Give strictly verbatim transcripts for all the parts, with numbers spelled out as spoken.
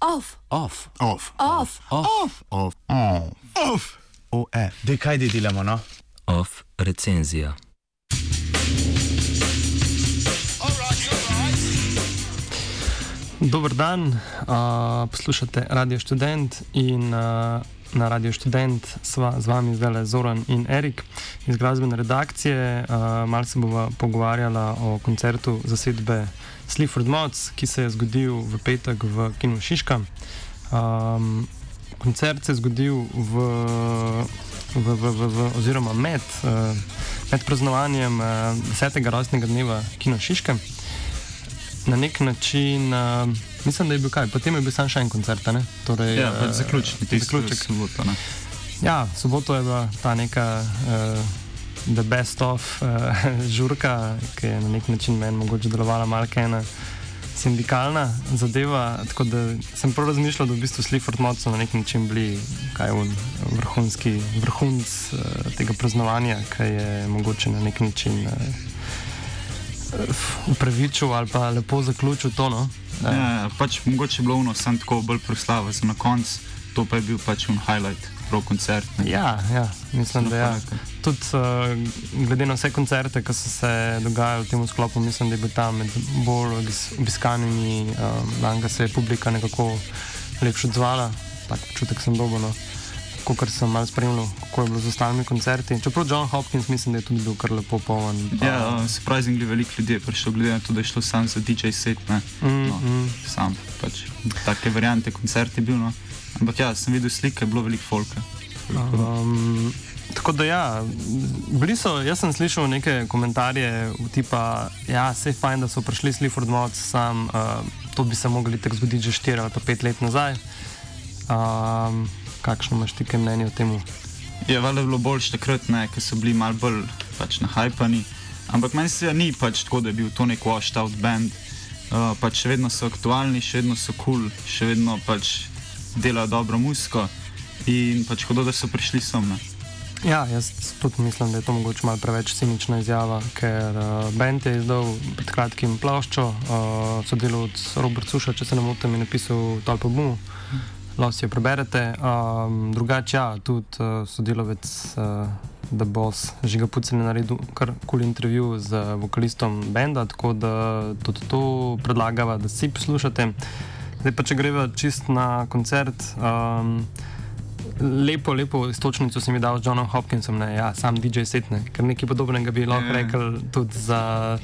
Off. Off. Off. Off. Off. Off. Off. Off. O F. Dej, kaj di delamo, no? Off recenzija. Dober dan, uh, poslušate Radio Študent in uh, na Radio Študent sva z vami zdaj Zoran in Erik iz glasbene redakcije. Uh, malo se bova pogovarjala o koncertu zasedbe Sleaford Mods, ki se je zgodil v petek v Kinu Šiška. Um, koncert se je zgodil v, v, v, v, v, oziroma med, uh, med praznovanjem uh, desetega rojstnega dneva Kino Šiške. Na nek način, uh, mislim, da je bil kaj, potem je bil sam še en koncert, ne? Torej, Ja, pač zaključni, tisti zaključek. soboto, ne? Ja, soboto je bila ta neka uh, the best of uh, žurka, ki je na nek način meni mogoče delovala malke ena sindikalna zadeva, tako da sem prav razmišljal, da v bistvu Sleaford Mods so na nek način bili kaj un, vrhunski vrhunc uh, tega praznovanja, ki je mogoče na nek način uh, upravičil ali pa lepo zaključil to, no? Ja, ja, pač mogoče je bilo ono, sam tako bolj proslava za na konc, to pa je bil pač un highlight, prav koncert. Ne? Ja, ja, mislim, da ja. Tudi uh, glede na vse koncerte, ki so se dogajali v tem sklopu, mislim, da je bil tam med bolj obiskanimi, um, langa se je publika nekako lepše odzvala, tak občutek sem dobil, no. Kakor sem malo spremljal, kako je bilo z ostalimi koncerti. Čeprav John Hopkins mislim, da je tudi bil kar lepo poln. Ja, uh, surprisingly veliko ljudi je prišlo, glede na to, da je šlo sam za D J set, ne? Mm, No, mm. sam pač take variante koncert je bil, no. Ampak ja, sem videl slike, je bilo veliko folka. Um, tako da ja, bili so, jaz sem slišal neke komentarje v tipa, ja, sej fajn, da so prišli Sleaford Mods, sam uh, to bi se mogli tako zgoditi že štiri ali pa pet let nazaj. Um, kakšno imaš ti kaj mnenje o tem? Je valjda bilo boljše takrat, ne, ker so bili malo bolj pač nahajpani, ampak meni se ni pač tako, da je bil to nek washed out band, uh, pač še vedno so aktualni, še vedno so cool, še vedno pač delajo dobro muziko in pač hodo, da so prišli sem, ne. Ja, jaz tudi mislim, da je to mogoče malo preveč cinična izjava, ker uh, band je izdal pred kratkim ploščo, uh, sodelavec Robert Suša, če se ne motim, je napisal Talpa Boom, lahko si jo preberete. Um, drugače, ja, tudi uh, sodelavec uh, The Boss Žiga Pucelj je naredil kar cool intervju z vokalistom benda, tako da tudi to predlagava, da si poslušate. Zdaj pa, če greva čist na koncert, um, lepo, lepo istočnico si mi dal z Johnom Hopkinsom, ne, ja, sam D J set, ne, ker nekaj podobnega bi lahko rekel tudi za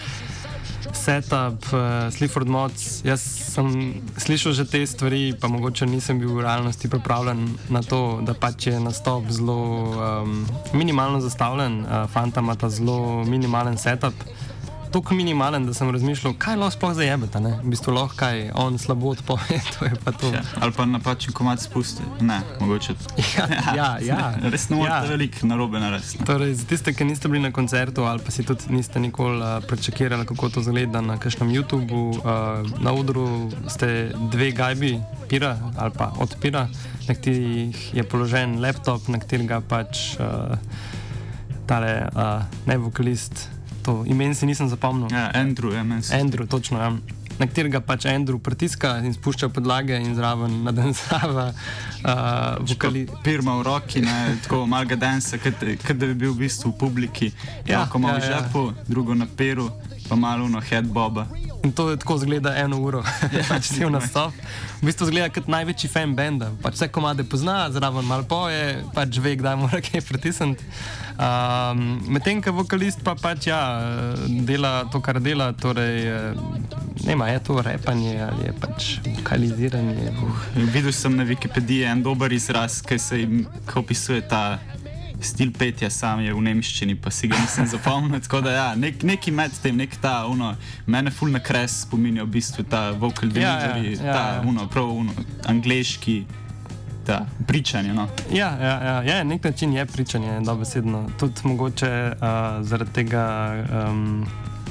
setup uh, Sleaford Mods. Jaz sem slišal že te stvari, pa mogoče nisem bil v realnosti pripravljen na to, da pač je nastop zelo um, minimalno zastavljen, uh, fanta ima ta zelo minimalen setup. Tako minimalen, da sem razmišljal, kaj lahko sploh zajebeta, ne? V bistvu lahko kaj on slabo odpove, to je pa to. Ja, ali pa napačen komad spusti, ne, mogoče. Ja, ja, ja. Res ne morate Ja. veliko narobe narediti. Torej, za tiste, ki niste bili na koncertu ali pa si tudi niste nikoli uh, prečakirali, kako to zgleda na kakšnem YouTubu, uh, na odru ste dve gajbi pira ali pa odpira, na katerih je položen laptop, na katerega pač uh, tale uh, ne vokalist, to imen si nisem zapomnil. Ja, Andrew, ja, meni se. Andrew, točno, ja. Na katerega pač Andrew pritiska in spušča podlage in zraven nadenzava uh, vokali. Pirma v roki, ne, tako malega dansa, kot da bi bil v bistvu v publiki. Ja, Roko malo ja, v ja. žepu, drugo na peru, pa malo no head boba. In to je tako zgleda eno uro, pač cel nastop. V bistvu zgleda kot največji fan benda. Pač vse komade pozna, zraven malo poje, pač ve, kdaj mora kaj pritisniti. Um, Medtem, ko vokalist pa pač ja, dela to, kar dela, torej nema, je to repanje ali je pač vokaliziranje. Uh. Videl sem na Wikipediji en dober izraz, ki se jim ko opisuje ta stil petja, sam je v nemščini, pa si ga nisem zapomnil, tako da ja, nek, neki med tem, nek ta, uno, mene ful na kres spominja v bistvu ta vocal delivery, Ja, ja, ja, ta, ja. uno, prav, uno, angleški, ta, pričanje, no. Ja, ja, ja, ja, nek način je pričanje, dobesedno. Tudi mogoče uh, zaradi tega, um,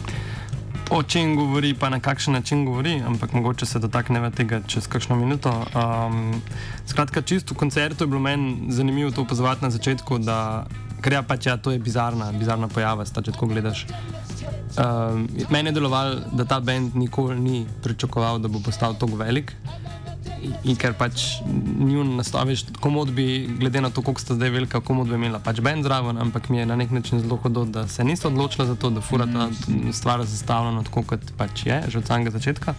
o čem govori, pa na kakšen način govori, ampak mogoče se dotakneva tega čez kakšno minuto. Um, skratka, čisto v koncertu je bilo meni zanimivo to opazovati na začetku, da, ker ja, pač ja, to je bizarna, bizarna pojava, sta, če tako gledaš. Um, meni je delovalo, da ta band nikoli ni pričakoval, da bo postal tako velik. in ker pač njun nastaviš, komod bi, glede na to, koliko sta zdaj velika, komod bi imela pač band zraven, ampak mi je na nek način zelo hudo, da se nista odločila za to, da fura ta stvar zastavljena tako, kot pač je, že od samega začetka.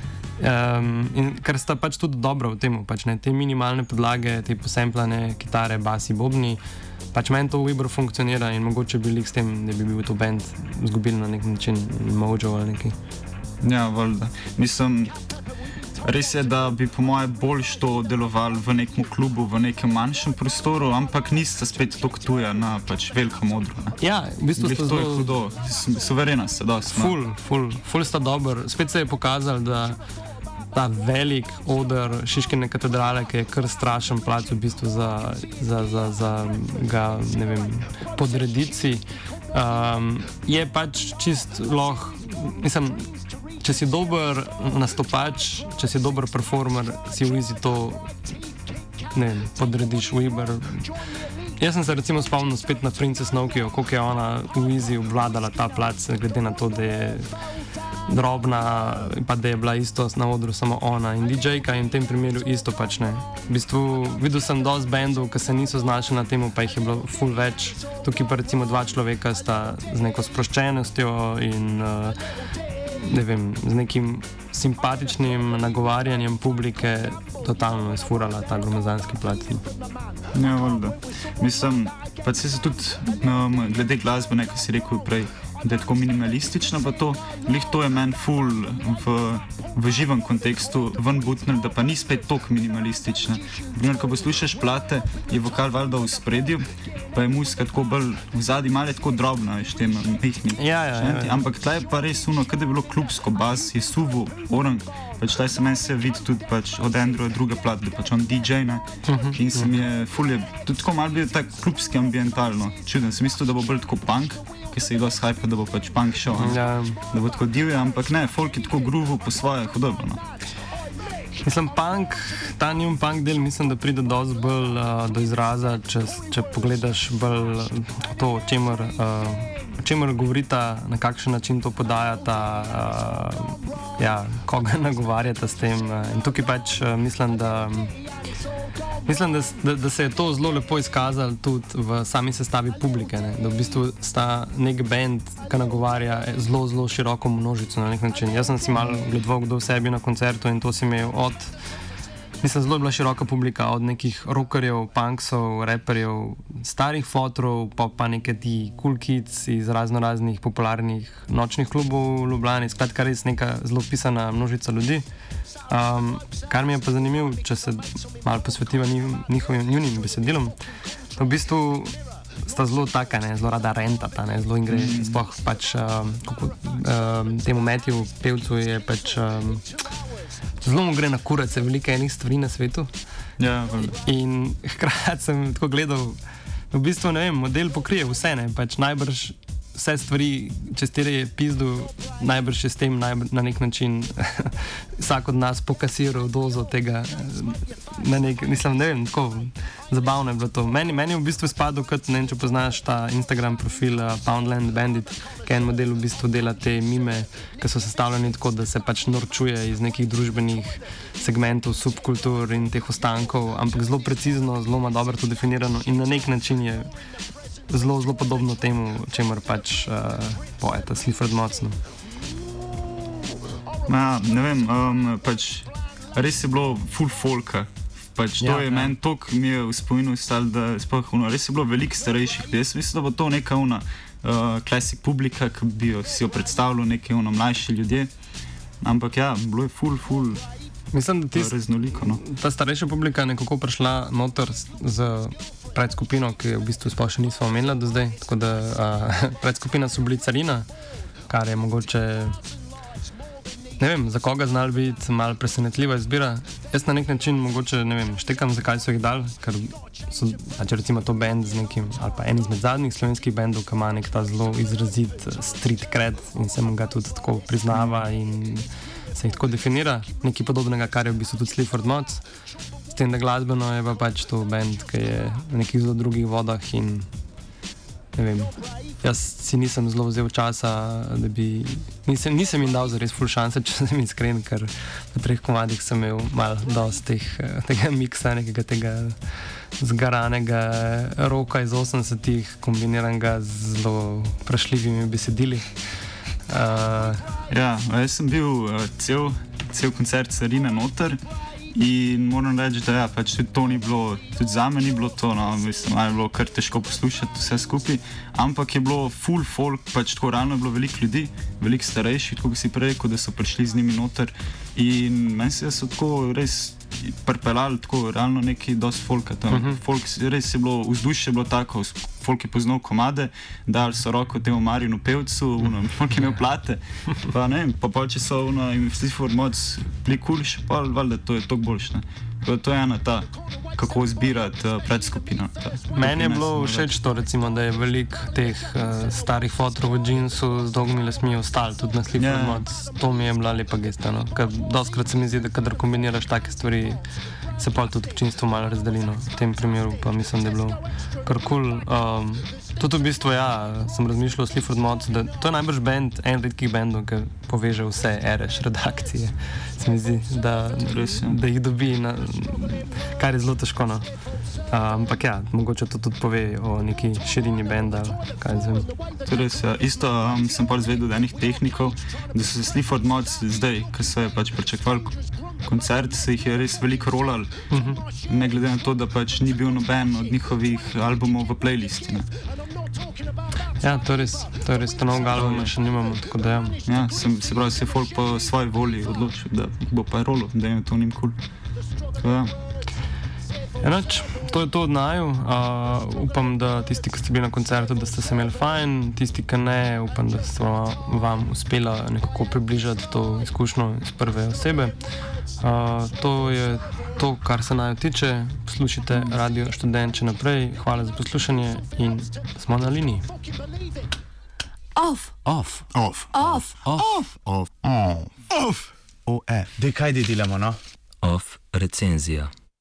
Um, in ker sta pač tudi dobro v tem, pač, ne, te minimalne podlage, te posemplane kitare, basi, bobni, pač meni to v Weber funkcionira in mogoče bi lik s tem, da bi bil to band zgubili na nek način mojo ali nekaj. Ja, valjda. Mislim, res je, da bi po moje bolj to delovali v nekem klubu, v nekem manjšem prostoru, ampak nista spet tako tuja na pač velika modro. Ne? Ja, v bistvu sta to je zelo... hudo, suverena se dosti. Ful, ful, ful sta dober. Spet se je pokazal, da ta velik oder Šiškine katedrale, ki je kar strašen plac v bistvu za, za, za, za ga, ne vem, podredici, um, je pač čist loh, mislim, če si dober nastopač, če si dober performer, si v izi to, ne vem, podrediš Weber. Jaz sem se recimo spomnil spet na Princess Nokia, koliko je ona v izi obvladala ta plac, glede na to, da je drobna, pa da je bila isto na odru samo ona in didžejka in v tem primeru isto pač ne. V bistvu videl sem dosti bendov, ki se niso znašli na temu, pa jih je bilo ful več. Tukaj pa recimo dva človeka sta z neko sproščenostjo in uh, ne vem, z nekim simpatičnim nagovarjanjem publike totalno izfurala ta gromozanski plac. Ja, valjda. Mislim, pa se tudi um, glede glasbe, nekaj si rekel prej, da je tako minimalistična, pa to, lih to je meni ful v, v živem kontekstu ven butner, da pa ni spet toliko minimalistična. Primer, ko poslušaš plate, je vokal valjda v spredju, pa je muzika tako bolj v zadnji, malo je tako drobna, veš, tem mehni. Ja, ja, ja, ja. Ampak tle je pa res uno, kad je bilo klubsko, bas, je suvo, orang, pač tle se meni se vidi tudi pač od Andrewa druga plat, da pač on D J, ne, uh-huh, in se mi je ful je, tudi tako malo bi tak klubski ambientalno, čuden, sem mislil, da bo bolj tako punk, ki se je dosti hype, da bo pač punk show, ja. Da bo tako divje, ampak ne, folk je tako groovil po svoje, hudobo, no. Mislim, punk, ta njun punk del mislim, da pride dosti bolj uh, do izraza, če, če pogledaš bolj to, o čemer, uh, o čemer govorita, na kakšen način to podajata, uh, ja, koga nagovarjata s tem. Uh, in tukaj pač uh, mislim, da Mislim, da, da, da se je to zelo lepo izkazalo tudi v sami sestavi publike, ne? Da v bistvu sta nek band, ki nagovarja zelo, zelo široko množico na nek način. Jaz sem si malo gledoval, kdo vse je bil na koncertu in to si imel od, mislim, zelo je bila široka publika, od nekih rockerjev, punksov, raperjev, starih fotrov, pa pa neke ti cool kids iz razno raznih popularnih nočnih klubov v Ljubljani, skratka res neka zelo pisana množica ljudi. Um, kar mi je pa zanimivo, če se malo posvetiva njihovim njunim besedilom, v bistvu sta zelo taka, ne, zelo rada rentata, ne, zelo in gre, mm. sploh pač um, kako, um, temu Matthew pevcu je pač um, zelo mu gre na kurace velike enih stvari na svetu. Ja, in hkrati sem tako gledal, v bistvu ne vem, model pokrije vse, ne, pač najbrž vse stvari, čez tere je pizdu, najbrž je s tem najbrž, na nek način vsak od nas pokasiral dozo tega, na nek, mislim, ne vem, tako zabavno je bilo to. Meni, meni je v bistvu spadal, kot ne vem, če poznaš ta Instagram profil uh, Poundland Bandit, ki en model v bistvu dela te mime, ki so sestavljeni tako, da se pač norčuje iz nekih družbenih segmentov, subkultur in teh ostankov, ampak zelo precizno, zelo ima dobro to definirano in na nek način je zelo, zelo podobno temu, čemer pač uh, pojeta Sleaford Mods. Ja, ne vem, um, pač res je bilo full folka. Pač to ja, je ja. Meni toliko mi je v spominu ostalo, da sploh, ono, res je bilo veliko starejših. Jaz mislim, da bo to neka ona uh, klasik publika, ki bi jo, si jo predstavljal neke ono mlajši ljudje. Ampak ja, bilo je full, full. Mislim, da tist, raznoliko, no. Ta starejša publika je nekako prišla noter z predskupino, ki v bistvu sploh še nismo omenila do zdaj. Tako da uh, predskupina so bili Carina, kar je mogoče, ne vem, za koga znal biti malo presenetljiva izbira. Jaz na nek način mogoče, ne vem, štekam, zakaj so jih dal, ker so, če recimo to band z nekim, ali pa en izmed zadnjih slovenskih bandov, ki ima nek ta zelo izrazit street cred in se mu ga tudi tako priznava in se jih tako definira, nekaj podobnega, kar je v bistvu tudi Sleaford Mods. S tem, da glasbeno je pa pač to band, ki je v nekih zelo drugih vodah in ne vem. Jaz si nisem zelo vzel časa, da bi. Nisem, nisem jim dal za res full šanse, če sem iskren, ker v treh komadih sem imel malo dosti teh, tega miksa, nekega tega zgaranega roka iz osemdesetih, kombiniranega z zelo vprašljivimi besedili. Uh, ja, jaz sem bil uh, cel, cel koncert Sarine noter. In moram reči, da ja, pač tudi to ni bilo, tudi za me ni bilo to, no, mislim, da je bilo kar težko poslušati vse skupaj, ampak je bilo full folk, pač tako realno je bilo veliko ljudi, veliko starejših, tako kot si prej rekel, da so prišli z njimi noter in meni se so tako res prpeljali, tako realno neki dosti folka tam. Uh -huh. Folk, res je bilo, vzdušje je bilo tako, folk je poznal komade, dali so roko temu Marjinu pevcu, uno, folk je imel plate, pa ne vem, pa pol če so uno, in Sleaford Mods bili kul, še pa valjda to je toliko boljš, ne. To je ena ta, kako zbirati uh, predskupino. Meni je bilo všeč to, recimo, da je veliko teh uh, starih fotorov v džinsu z dolgimi lasmi ostali, tudi na Sleaford Mods. To mi je bila lepa gesta, no. Ker doskrat se mi zdi, da kadar kombiniraš take stvari, se pa tudi občinstvo malo razdeli, no. V tem primeru pa mislim, da je bilo kar kul. Um, tudi v bistvu, ja, sem razmišljal o Sleaford Mods, da to je najbrž band, en redkih bandov, ki poveže vse ereš redakcije. Se mi zdi, da, da jih dobi, na, kar je zelo težko, no. Ampak ja, mogoče to tudi pove o neki širini benda, kaj zvem. To je res, ja. Isto um, sem pa izvedel od enih tehnikov, da so se Sleaford Mods zdaj, ko so je pač pričakovali koncert, se jih je res veliko rolal, uh -huh. ne glede na to, da pač ni bil noben od njihovih albumov v playlisti, ne. Ja, to je res, to je res, to novega albuma še nimamo, tako da ja. Ja, sem, se pravi, se je folk po svoji volji odločil, da bo pa je rolo, da je to njim kul. Cool. Ja. Enač, to je to od naju. Uh, upam, da tisti, ki ste bili na koncertu, da ste se imeli fajn, tisti, ki ne, upam, da ste vam uspela nekako približati to izkušnjo iz prve osebe. Uh, to je to, kar se naju tiče. Poslušajte Radio Študent še naprej. Hvala za poslušanje in smo na liniji. Off. Off. Off. Off. Off. Off. Off. Off. O F. Dej, kaj delamo, no? Off recenzija.